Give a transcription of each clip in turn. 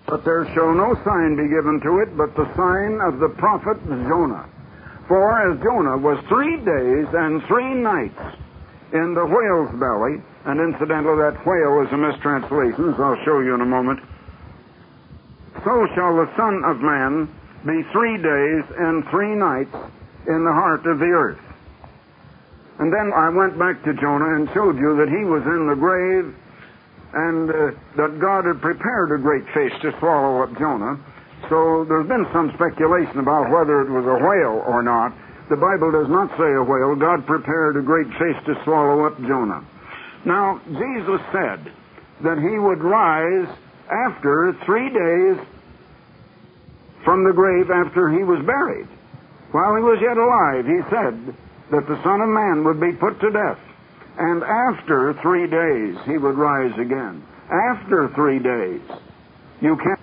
But there shall no sign be given to it but the sign of the prophet Jonah. For as Jonah was 3 days and 3 nights in the whale's belly, and incidentally that whale is a mistranslation, as I'll show you in a moment, so shall the Son of Man be 3 days and 3 nights in the heart of the earth. And then I went back to Jonah and showed you that he was in the grave and that God had prepared a great fish to swallow up Jonah. So there's been some speculation about whether it was a whale or not. The Bible does not say a whale. God prepared a great fish to swallow up Jonah. Now, Jesus said that he would rise after 3 days from the grave after he was buried. While he was yet alive, he said that the Son of Man would be put to death. And after 3 days, he would rise again. After 3 days. You can't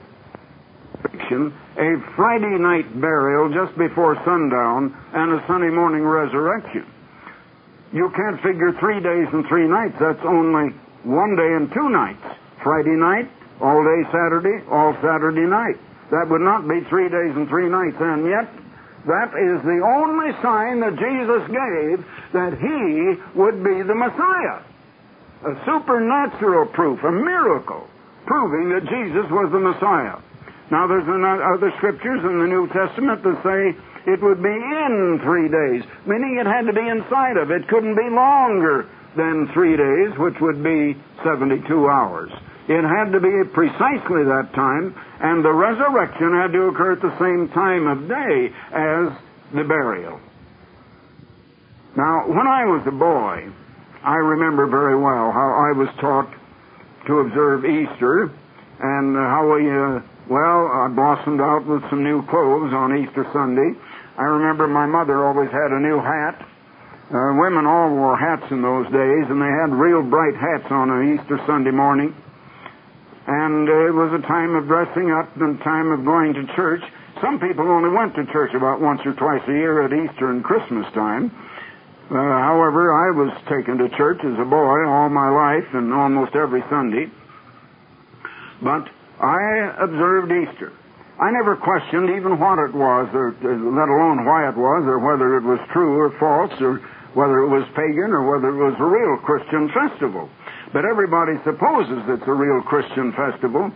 a Friday night burial just before sundown and a Sunday morning resurrection. You can't figure 3 days and 3 nights. That's only 1 day and 2 nights. Friday night, all day Saturday, all Saturday night. That would not be 3 days and 3 nights. And yet, that is the only sign that Jesus gave that he would be the Messiah. A supernatural proof, a miracle, proving that Jesus was the Messiah. Now, there's other scriptures in the New Testament that say it would be in 3 days, meaning it had to be inside of it. It couldn't be longer than 3 days, which would be 72 hours. It had to be precisely that time, and the resurrection had to occur at the same time of day as the burial. Now, when I was a boy, I remember very well how I was taught to observe Easter, and how I blossomed out with some new clothes on Easter Sunday. I remember my mother always had a new hat. Women all wore hats in those days, and they had real bright hats on an Easter Sunday morning. And it was a time of dressing up and time of going to church. Some people only went to church about once or twice a year at Easter and Christmas time. However, I was taken to church as a boy all my life and almost every Sunday. But I observed Easter. I never questioned even what it was, or let alone why it was, or whether it was true or false, or whether it was pagan, or whether it was a real Christian festival. But everybody supposes it's a real Christian festival.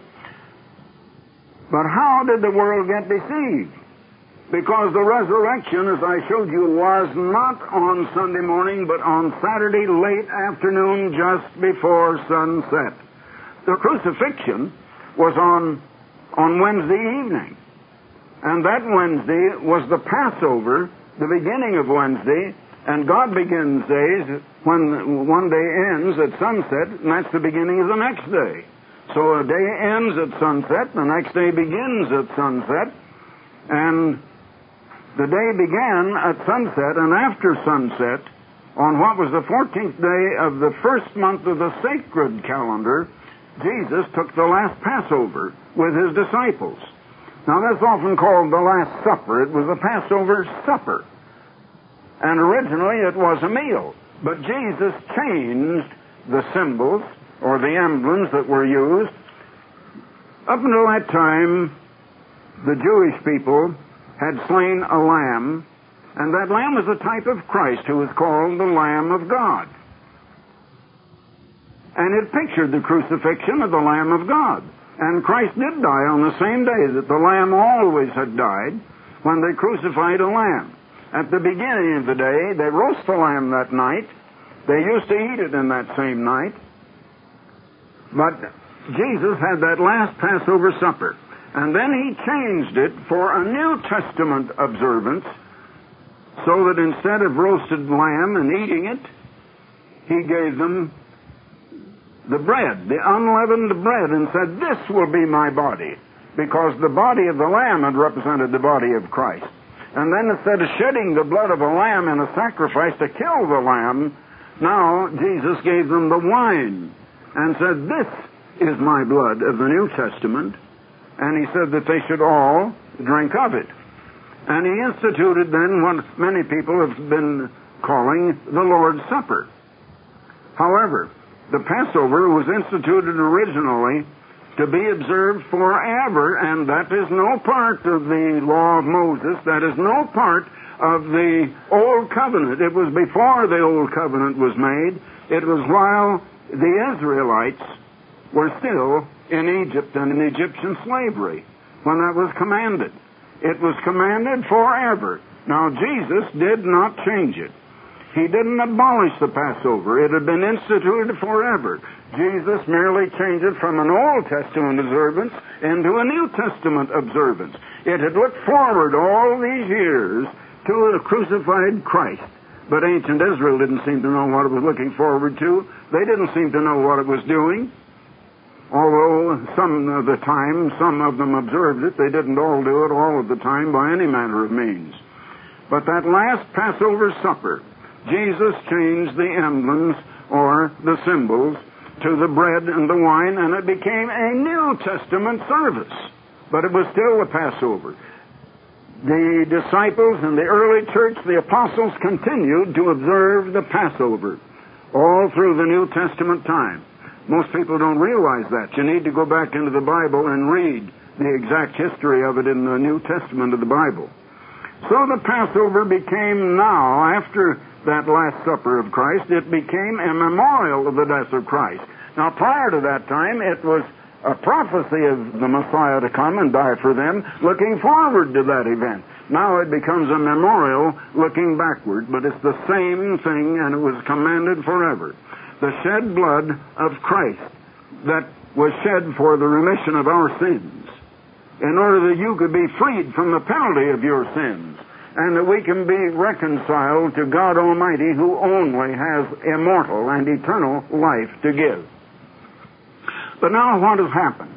But how did the world get deceived? Because the resurrection, as I showed you, was not on Sunday morning, but on Saturday late afternoon, just before sunset. The crucifixion was on Wednesday evening. And that Wednesday was the Passover, the beginning of Wednesday, and God begins days when one day ends at sunset, and that's the beginning of the next day. So a day ends at sunset, the next day begins at sunset, and the day began at sunset, and after sunset, on what was the 14th day of the first month of the sacred calendar, Jesus took the last Passover with his disciples. Now that's often called the Last Supper. It was a Passover supper. And originally it was a meal. But Jesus changed the symbols or the emblems that were used. Up until that time, the Jewish people had slain a lamb, and that lamb was a type of Christ, who was called the Lamb of God. And it pictured the crucifixion of the Lamb of God. And Christ did die on the same day that the lamb always had died, when they crucified a lamb. At the beginning of the day, they roast the lamb that night. They used to eat it in that same night. But Jesus had that last Passover supper. And then he changed it for a New Testament observance, so that instead of roasted lamb and eating it, he gave them the bread, the unleavened bread, and said, "This will be my body," because the body of the lamb had represented the body of Christ. And then instead of shedding the blood of a lamb in a sacrifice to kill the lamb, now Jesus gave them the wine and said, "This is my blood of the New Testament." And he said that they should all drink of it. And he instituted then what many people have been calling the Lord's Supper. However, the Passover was instituted originally to be observed forever, and that is no part of the law of Moses. That is no part of the Old Covenant. It was before the Old Covenant was made. It was while the Israelites were still in Egypt and in Egyptian slavery when that was commanded. It was commanded forever. Now, Jesus did not change it. He didn't abolish the Passover. It had been instituted forever. Jesus merely changed it from an Old Testament observance into a New Testament observance. It had looked forward all these years to a crucified Christ. But ancient Israel didn't seem to know what it was looking forward to. They didn't seem to know what it was doing. Although some of the time, some of them observed it, they didn't all do it all of the time by any manner of means. But that last Passover supper, Jesus changed the emblems or the symbols to the bread and the wine, and it became a New Testament service. But it was still the Passover. The disciples in the early church, the apostles, continued to observe the Passover all through the New Testament time. Most people don't realize that. You need to go back into the Bible and read the exact history of it in the New Testament of the Bible. So the Passover became now, after that Last Supper of Christ, it became a memorial of the death of Christ. Now, prior to that time, it was a prophecy of the Messiah to come and die for them, looking forward to that event. Now it becomes a memorial looking backward, but it's the same thing, and it was commanded forever. The shed blood of Christ that was shed for the remission of our sins, in order that you could be freed from the penalty of your sins, and that we can be reconciled to God Almighty, who only has immortal and eternal life to give. But now what has happened?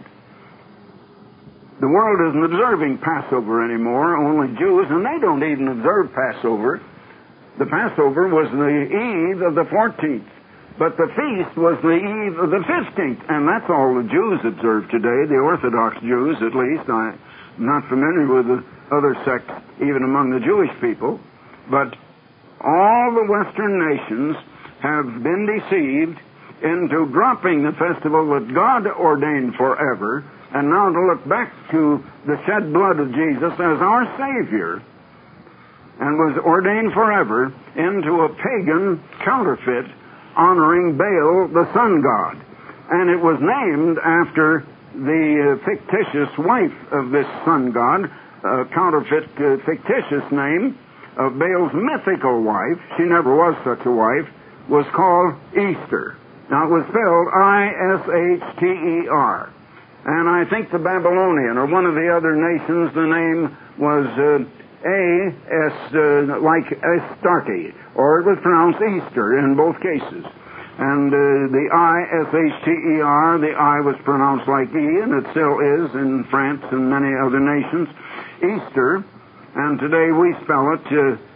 The world isn't observing Passover anymore, only Jews, and they don't even observe Passover. The Passover was the eve of the 14th, but the feast was the eve of the 15th, and that's all the Jews observe today, the Orthodox Jews at least. I'm not familiar with the other sects, even among the Jewish people, but all the Western nations have been deceived into dropping the festival that God ordained forever, and now to look back to the shed blood of Jesus as our Savior, and was ordained forever, into a pagan counterfeit honoring Baal, the sun god. And it was named after the fictitious wife of this sun god, counterfeit fictitious name of Baal's mythical wife. She never was such a wife, was called Easter. Now, it was spelled I-S-H-T-E-R. And I think the Babylonian, or one of the other nations, the name was like Astarte, or it was pronounced Easter in both cases. And the I-S-H-T-E-R, the I was pronounced like E, and it still is in France and many other nations, Easter. And today we spell it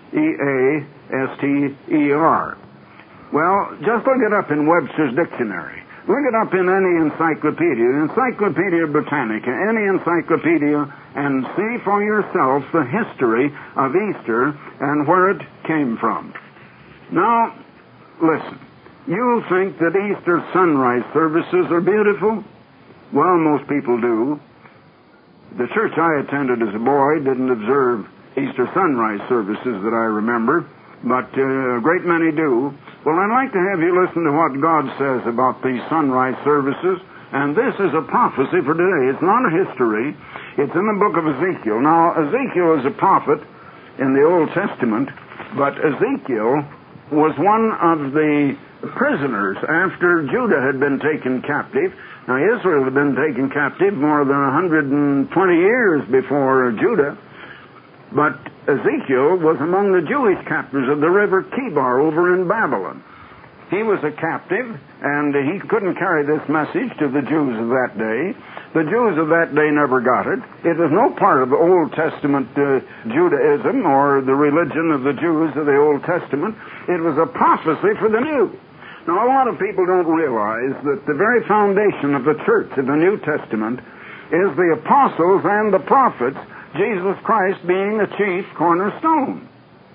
E-A-S-T-E-R. Well, just look it up in Webster's Dictionary. Look it up in any encyclopedia, Encyclopedia Britannica, any encyclopedia, and see for yourself the history of Easter and where it came from. Now, listen. You think that Easter sunrise services are beautiful? Well, most people do. The church I attended as a boy didn't observe Easter sunrise services that I remember, but a great many do. Well, I'd like to have you listen to what God says about these sunrise services, and this is a prophecy for today. It's not a history. It's in the book of Ezekiel. Now, Ezekiel is a prophet in the Old Testament, but Ezekiel was one of the prisoners after Judah had been taken captive. Now, Israel had been taken captive more than 120 years before Judah, but Ezekiel was among the Jewish captives of the river Kibar over in Babylon. He was a captive, and he couldn't carry this message to the Jews of that day. The Jews of that day never got it. It was no part of the Old Testament Judaism or the religion of the Jews of the Old Testament. It was a prophecy for the New. Now, a lot of people don't realize that the very foundation of the church of the New Testament is the apostles and the prophets, Jesus Christ being the chief cornerstone.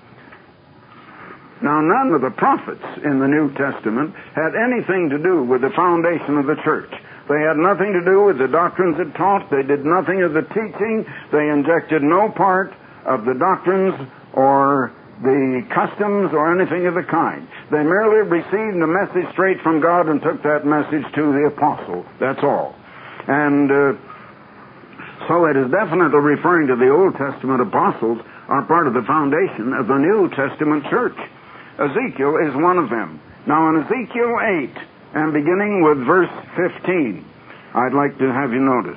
Now, none of the prophets in the New Testament had anything to do with the foundation of the church. They had nothing to do with the doctrines it taught. They did nothing of the teaching. They injected no part of the doctrines or the customs or anything of the kind. They merely received the message straight from God and took that message to the apostle. That's all. And so it is definitely referring to the Old Testament apostles are part of the foundation of the New Testament church. Ezekiel is one of them. Now in Ezekiel 8, and beginning with verse 15, I'd like to have you notice.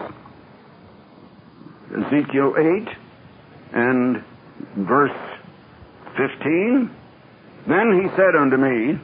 Ezekiel 8 and verse 15. Then he said unto me,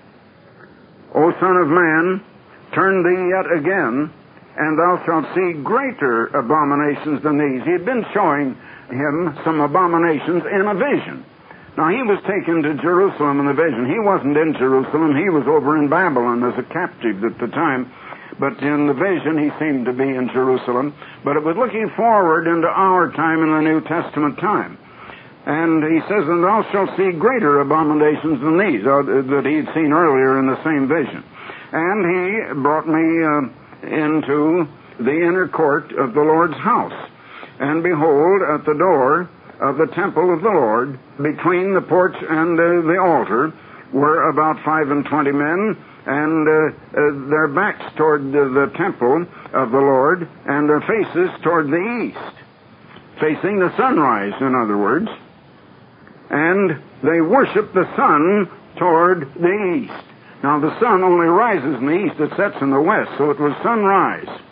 O son of man, turn thee yet again, and thou shalt see greater abominations than these. He had been showing him some abominations in a vision. Now, he was taken to Jerusalem in the vision. He wasn't in Jerusalem. He was over in Babylon as a captive at the time. But in the vision, he seemed to be in Jerusalem. But it was looking forward into our time in the New Testament time. And he says, and thou shalt see greater abominations than these, that he had seen earlier in the same vision. And he brought me into the inner court of the Lord's house. And behold, at the door of the temple of the Lord, between the porch and the altar, were about 25 men, and their backs toward the temple of the Lord, and their faces toward the east, facing the sunrise, in other words. And they worship the sun toward the east. Now the sun only rises in the east, it sets in the west, so it was sunrise.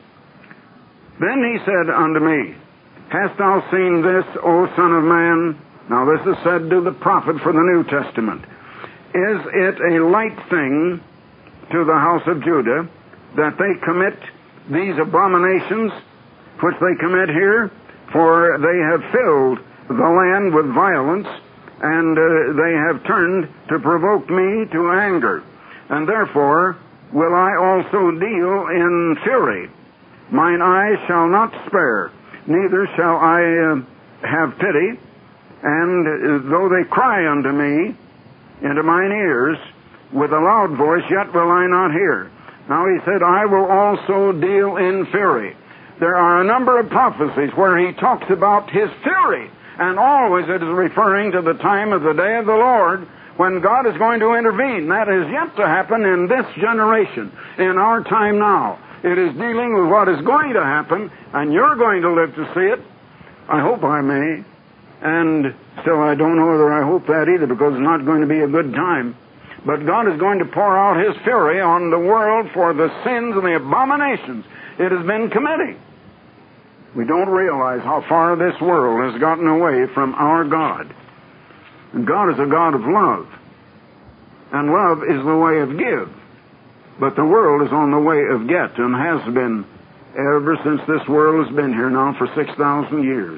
Then he said unto me, Hast thou seen this, O Son of Man? Now this is said to the prophet for the New Testament. Is it a light thing to the house of Judah that they commit these abominations which they commit here? For they have filled the land with violence, and they have turned to provoke me to anger. And therefore will I also deal in fury. Mine eyes shall not spare, neither shall I have pity, and though they cry unto me into mine ears with a loud voice, yet will I not hear. Now he said, I will also deal in fury. There are a number of prophecies where he talks about his fury, and always it is referring to the time of the day of the Lord, when God is going to intervene. That is yet to happen in this generation, in our time now. It is dealing with what is going to happen, and you're going to live to see it. I hope I may. And still, I don't know whether I hope that either, because it's not going to be a good time. But God is going to pour out His fury on the world for the sins and the abominations it has been committing. We don't realize how far this world has gotten away from our God. And God is a God of love. And love is the way of give. But the world is on the way of get, and has been ever since this world has been here now for 6,000 years.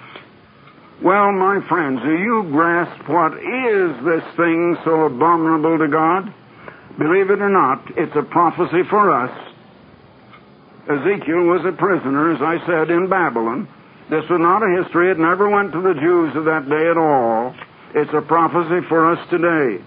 Well, my friends, do you grasp what is this thing so abominable to God? Believe it or not, it's a prophecy for us. Ezekiel was a prisoner, as I said, in Babylon. This was not a history. It never went to the Jews of that day at all. It's a prophecy for us today.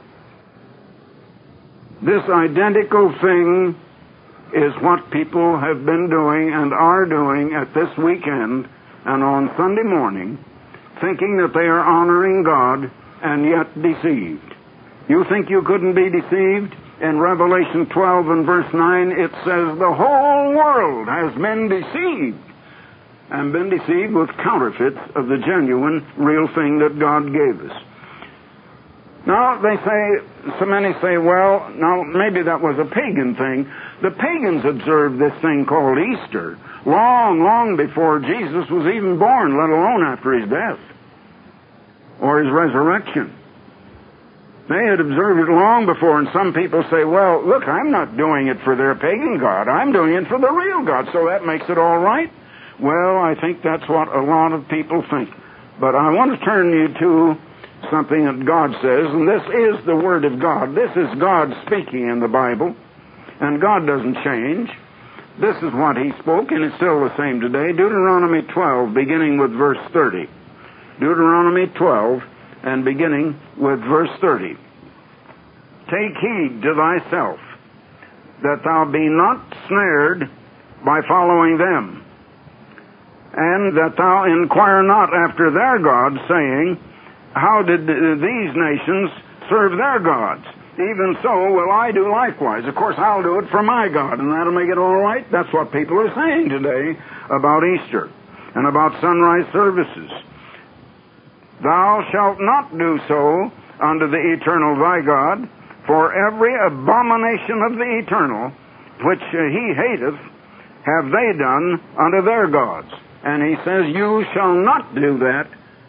This identical thing is what people have been doing and are doing at this weekend and on Sunday morning, thinking that they are honoring God and yet deceived. You think you couldn't be deceived? In Revelation 12 and verse 9, it says the whole world has been deceived, and been deceived with counterfeits of the genuine, real thing that God gave us. Now, so many say, well, now maybe that was a pagan thing. The pagans observed this thing called Easter long, long before Jesus was even born, let alone after his death or his resurrection. They had observed it long before, and some people say, well, look, I'm not doing it for their pagan God. I'm doing it for the real God, so that makes it all right. Well, I think that's what a lot of people think. But I want to turn you to something that God says, and this is the Word of God. This is God speaking in the Bible, and God doesn't change. This is what He spoke, and it's still the same today. Deuteronomy 12, beginning with verse 30. Deuteronomy 12, and beginning with verse 30. Take heed to thyself, that thou be not snared by following them, and that thou inquire not after their gods, saying, how did these nations serve their gods? Even so will I do likewise. Of course, I'll do it for my God, and that'll make it all right. That's what people are saying today about Easter and about sunrise services. Thou shalt not do so unto the eternal thy God, for every abomination of the eternal, which he hateth, have they done unto their gods. And he says, you shall not do that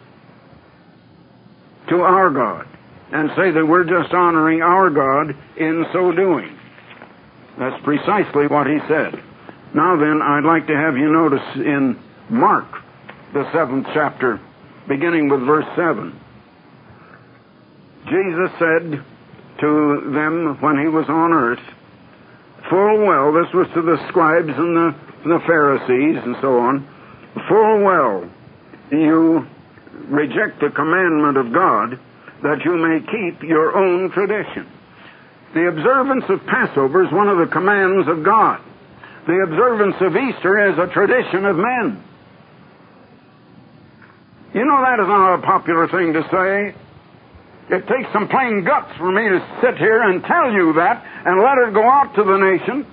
to our God, and say that we're just honoring our God in so doing. That's precisely what he said. Now then, I'd like to have you notice in Mark, the 7th chapter, beginning with verse 7. Jesus said to them when he was on earth, full well, this was to the scribes and the Pharisees and so on, full well, you reject the commandment of God that you may keep your own tradition. The observance of Passover is one of the commands of God. The observance of Easter is a tradition of men. You know, that is not a popular thing to say. It takes some plain guts for me to sit here and tell you that and let it go out to the nation.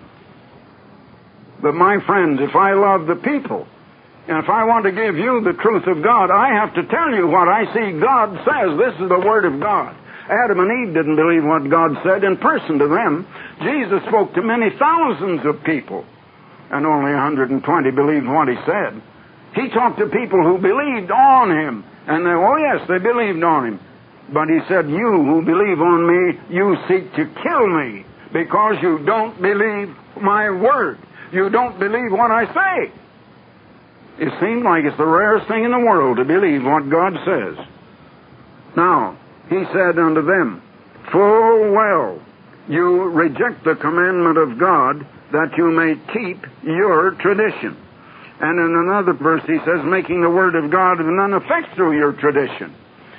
But my friends, if I love the people, and if I want to give you the truth of God, I have to tell you what I see God says. This is the Word of God. Adam and Eve didn't believe what God said in person to them. Jesus spoke to many thousands of people, and only 120 believed what he said. He talked to people who believed on him, and they believed on him. But he said, you who believe on me, you seek to kill me, because you don't believe my word. You don't believe what I say. It seems like it's the rarest thing in the world to believe what God says. Now, he said unto them, full well, you reject the commandment of God that you may keep your tradition. And in another verse he says, making the word of God of none effect through your tradition.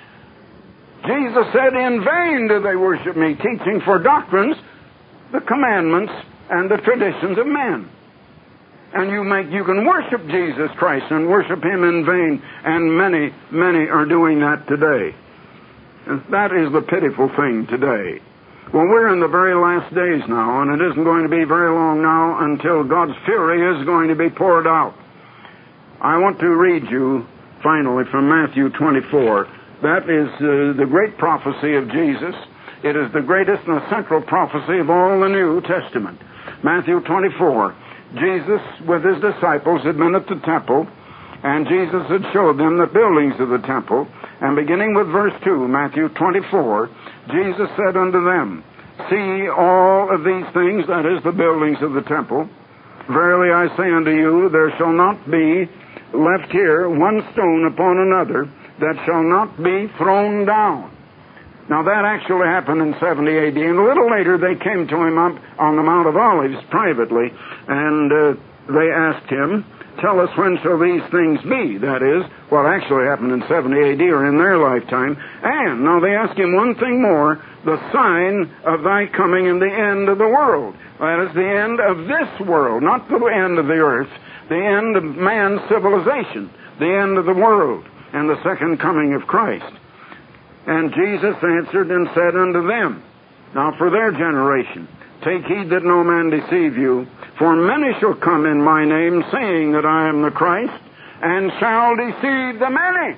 Jesus said, in vain do they worship me, teaching for doctrines the commandments and the traditions of men. And you can worship Jesus Christ and worship him in vain, and many are doing that today. And that is the pitiful thing today. Well, we're in the very last days now, and it isn't going to be very long now until God's fury is going to be poured out. I want to read you, finally, from Matthew 24. That is the great prophecy of Jesus. It is the greatest and the central prophecy of all the New Testament. Matthew 24. Jesus, with his disciples, had been at the temple, and Jesus had showed them the buildings of the temple. And beginning with verse 2, Matthew 24, Jesus said unto them, see all of these things, that is, the buildings of the temple. Verily I say unto you, there shall not be left here one stone upon another that shall not be thrown down. Now that actually happened in 70 A.D., and a little later they came to him up on the Mount of Olives privately, and they asked him, tell us when shall these things be? That is, what actually happened in 70 A.D. or in their lifetime. And now they ask him one thing more, the sign of thy coming and the end of the world. That is the end of this world, not the end of the earth, the end of man's civilization, the end of the world, and the second coming of Christ. And Jesus answered and said unto them, now for their generation, take heed that no man deceive you, for many shall come in my name, saying that I am the Christ, and shall deceive the many,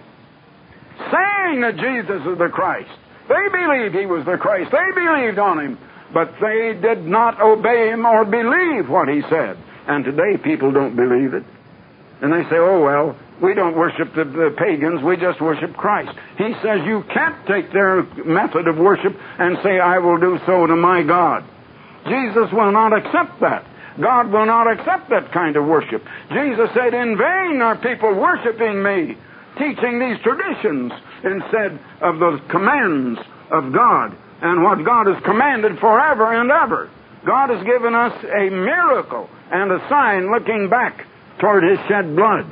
saying that Jesus is the Christ. They believed he was the Christ. They believed on him, but they did not obey him or believe what he said. And today people don't believe it. And they say, oh, well, we don't worship the pagans, we just worship Christ. He says you can't take their method of worship and say, I will do so to my God. Jesus will not accept that. God will not accept that kind of worship. Jesus said, in vain are people worshiping me, teaching these traditions instead of the commands of God and what God has commanded forever and ever. God has given us a miracle and a sign looking back toward his shed blood.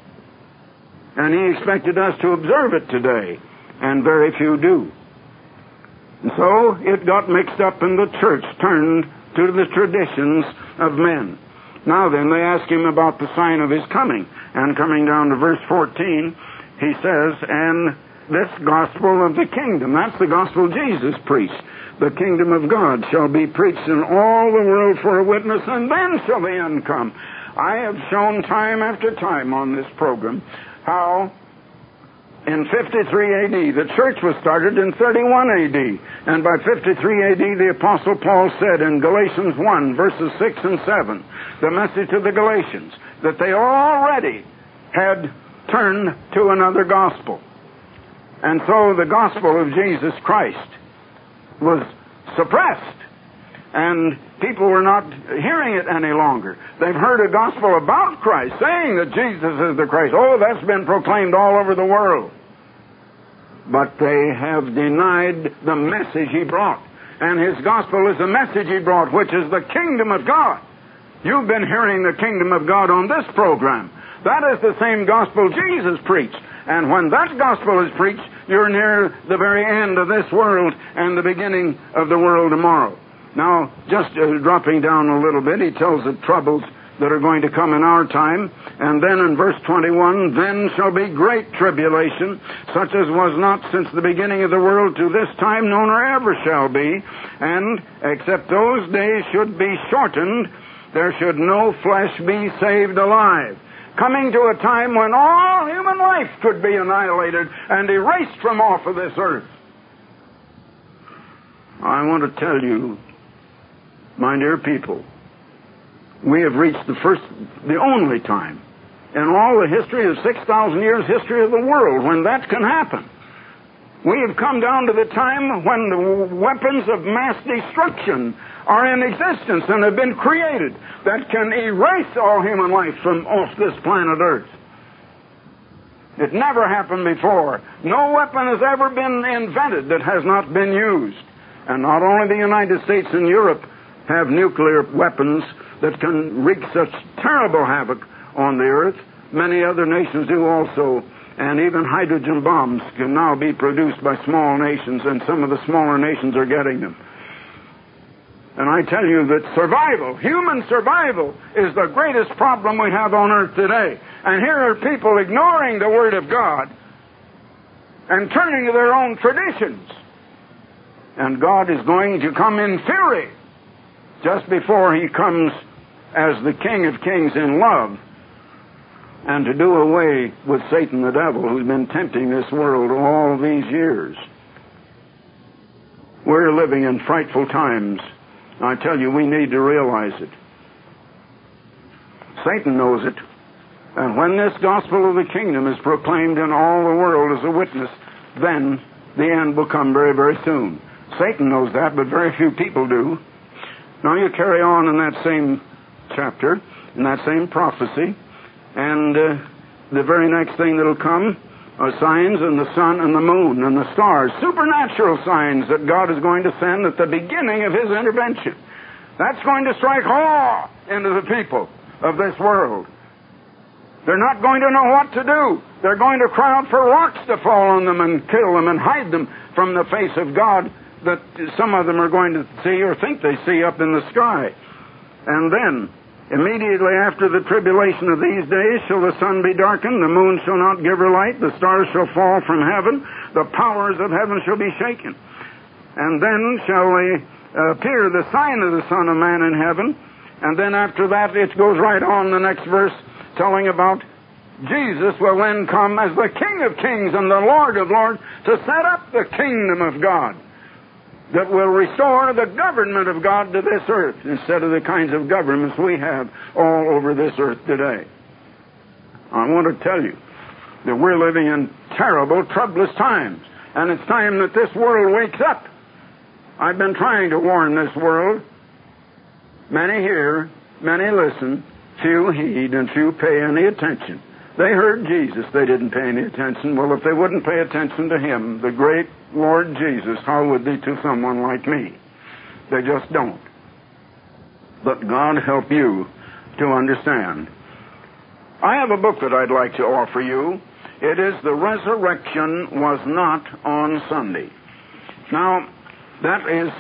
And he expected us to observe it today, and very few do. And so it got mixed up, and the church turned to the traditions of men. Now then, they ask him about the sign of his coming. And coming down to verse 14, he says, and this gospel of the kingdom, that's the gospel Jesus preached. The kingdom of God shall be preached in all the world for a witness, and then shall the end come. I have shown time after time on this program how in 53 A.D. the church was started in 31 A.D. And by 53 A.D. the Apostle Paul said in Galatians 1, verses 6 and 7, the message to the Galatians, that they already had turned to another gospel. And so the gospel of Jesus Christ was suppressed, and people were not hearing it any longer. They've heard a gospel about Christ, saying that Jesus is the Christ. Oh, that's been proclaimed all over the world. But they have denied the message he brought. And his gospel is the message he brought, which is the kingdom of God. You've been hearing the kingdom of God on this program. That is the same gospel Jesus preached. And when that gospel is preached, you're near the very end of this world and the beginning of the world tomorrow. Now, just dropping down a little bit, he tells the troubles that are going to come in our time. And then in verse 21, then shall be great tribulation, such as was not since the beginning of the world to this time, nor ever shall be. And except those days should be shortened, there should no flesh be saved alive. Coming to a time when all human life could be annihilated and erased from off of this earth. I want to tell you, my dear people, we have reached the only time in all the history of 6,000 years history of the world when that can happen. We have come down to the time when the weapons of mass destruction are in existence and have been created that can erase all human life from off this planet Earth. It never happened before. No weapon has ever been invented that has not been used. And not only the United States and Europe have nuclear weapons that can wreak such terrible havoc on the earth, many other nations do also. And even hydrogen bombs can now be produced by small nations, and some of the smaller nations are getting them. And I tell you that survival, human survival, is the greatest problem we have on earth today. And here are people ignoring the Word of God and turning to their own traditions. And God is going to come in fury just before He comes as the King of Kings in love, and to do away with Satan the devil, who's been tempting this world all these years. We're living in frightful times. I tell you, we need to realize it. Satan knows it. And when this gospel of the kingdom is proclaimed in all the world as a witness, then the end will come very, very soon. Satan knows that, but very few people do. Now you carry on in that same chapter, in that same prophecy, and the very next thing that'll come are signs in the sun and the moon and the stars, supernatural signs that God is going to send at the beginning of His intervention. That's going to strike awe into the people of this world. They're not going to know what to do. They're going to crowd for rocks to fall on them and kill them and hide them from the face of God that some of them are going to see or think they see up in the sky. And then, immediately after the tribulation of these days shall the sun be darkened, the moon shall not give her light, the stars shall fall from heaven, the powers of heaven shall be shaken. And then shall appear the sign of the Son of Man in heaven. And then after that it goes right on the next verse telling about Jesus will then come as the King of Kings and the Lord of Lords to set up the kingdom of God that will restore the government of God to this earth instead of the kinds of governments we have all over this earth today. I want to tell you that we're living in terrible, troublous times, and it's time that this world wakes up. I've been trying to warn this world. Many hear, many listen, few heed, and few pay any attention. They heard Jesus, they didn't pay any attention. Well, if they wouldn't pay attention to Him, the great Lord Jesus, how would they to someone like me? They just don't. But God help you to understand. I have a book that I'd like to offer you. It is The Resurrection Was Not on Sunday. Now, that is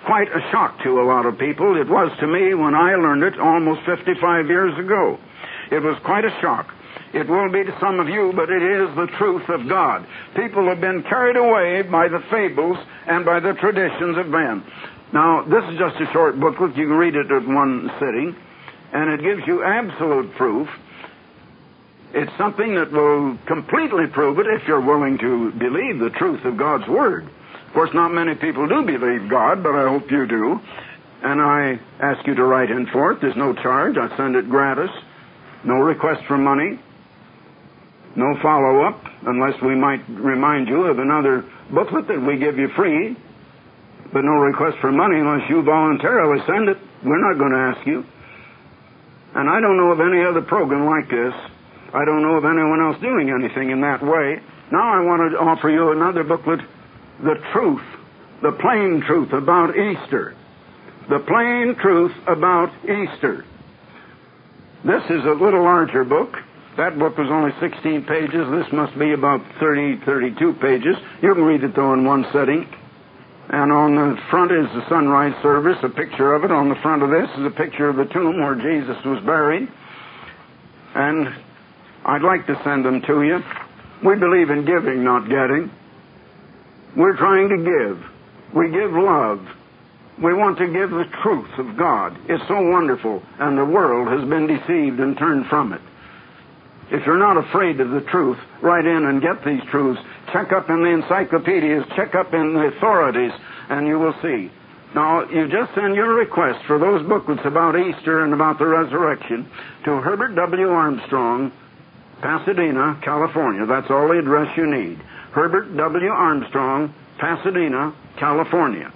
quite a shock to a lot of people. It was to me when I learned it almost 55 years ago. It was quite a shock. It will be to some of you, but it is the truth of God. People have been carried away by the fables and by the traditions of men. Now, this is just a short booklet. You can read it at one sitting, and it gives you absolute proof. It's something that will completely prove it if you're willing to believe the truth of God's Word. Of course, not many people do believe God, but I hope you do. And I ask you to write in for it. There's no charge. I send it gratis. No request for money. No follow-up, unless we might remind you of another booklet that we give you free. But no request for money unless you voluntarily send it. We're not going to ask you. And I don't know of any other program like this. I don't know of anyone else doing anything in that way. Now I want to offer you another booklet, The Truth, the plain truth about Easter. The plain truth about Easter. This is a little larger book. That book was only 16 pages. This must be about 32 pages. You can read it, though, in one setting. And on the front is the sunrise service, a picture of it. On the front of this is a picture of the tomb where Jesus was buried. And I'd like to send them to you. We believe in giving, not getting. We're trying to give. We give love. We want to give the truth of God. It's so wonderful, and the world has been deceived and turned from it. If you're not afraid of the truth, write in and get these truths. Check up in the encyclopedias, check up in the authorities, and you will see. Now, you just send your request for those booklets about Easter and about the resurrection to Herbert W. Armstrong, Pasadena, California. That's all the address you need. Herbert W. Armstrong, Pasadena, California,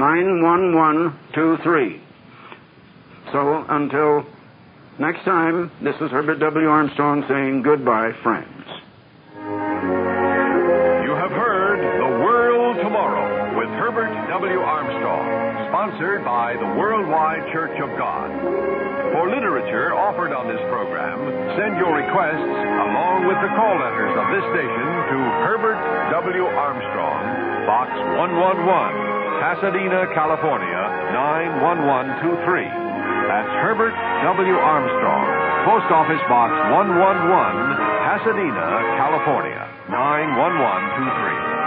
91123. So, until next time, this is Herbert W. Armstrong saying goodbye, friends. You have heard The World Tomorrow with Herbert W. Armstrong, sponsored by the Worldwide Church of God. For literature offered on this program, send your requests along with the call letters of this station to Herbert W. Armstrong, Box 111, Pasadena, California, 91123. That's Herbert W. Armstrong, Post Office Box 111, Pasadena, California, 91123.